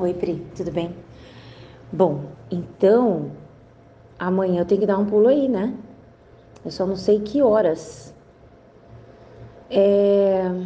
Oi, Pri, tudo bem? Bom, então amanhã eu tenho que dar um pulo aí, né? Eu só não sei que horas. É,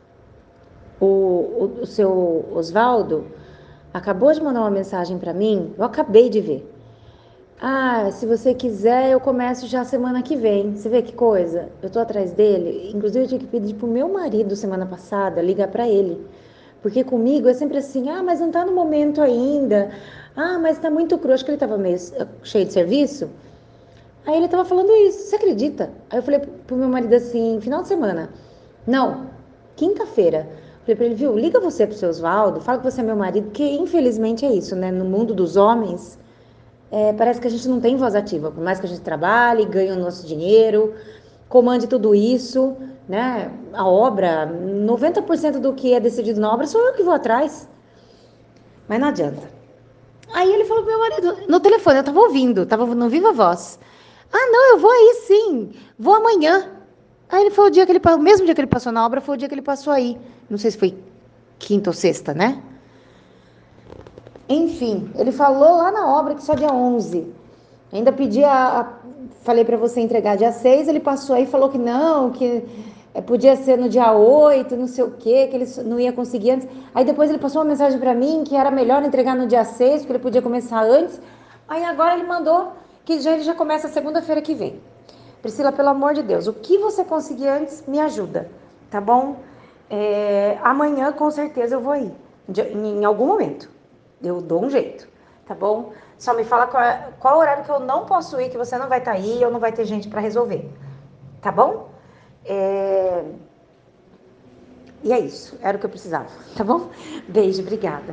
o seu Osvaldo acabou de mandar uma mensagem para mim, eu acabei de ver. Ah, se você quiser, eu começo já semana que vem. Você vê que coisa? Eu tô atrás dele. Inclusive, eu tive que pedir pro meu marido semana passada ligar para ele. Porque comigo é sempre assim: ah, mas não tá no momento ainda. Ah, mas tá muito cru. Acho que ele tava meio cheio de serviço. Aí ele tava falando isso, você acredita? Aí eu falei pro meu marido assim, final de semana. Não, quinta-feira. Falei pra ele, viu, liga você pro seu Osvaldo, fala que você é meu marido, porque infelizmente é isso, né? No mundo dos homens, parece que a gente não tem voz ativa. Por mais que a gente trabalhe, ganhe o nosso dinheiro, comande tudo isso, né? A obra, 90% do que é decidido na obra sou eu que vou atrás. Mas não adianta. Aí ele falou pro meu marido, no telefone, eu tava ouvindo, tava no Viva Voz. Ah, não, eu vou aí sim, vou amanhã. Aí ele foi o dia que ele, o mesmo dia que ele passou na obra, foi o dia que ele passou aí. Não sei se foi quinta ou sexta, né? Enfim, ele falou lá na obra que só dia 11. Ainda pedi falei para você entregar dia 6. Ele passou aí e falou que não, que podia ser no dia 8, não sei o quê, que ele não ia conseguir antes. Aí depois ele passou uma mensagem para mim que era melhor entregar no dia 6, porque ele podia começar antes. Aí agora ele mandou que ele já começa segunda-feira que vem. Priscila, pelo amor de Deus, o que você conseguir antes, me ajuda, tá bom? Amanhã, com certeza, eu vou ir, em algum momento. Eu dou um jeito, tá bom? Só me fala qual horário que eu não posso ir, que você não vai estar aí, ou não vai ter gente para resolver, tá bom? É, E é isso, era o que eu precisava, tá bom? Beijo, obrigada.